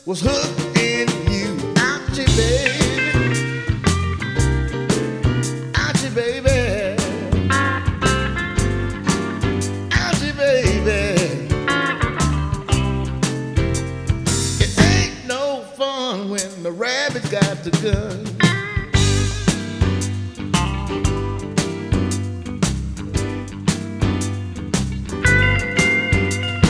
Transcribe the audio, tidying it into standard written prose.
was hooked in you. Ouchie, baby. Ouchie, baby. Ouchie, baby. It ain't no fun when the rabbit got the gun.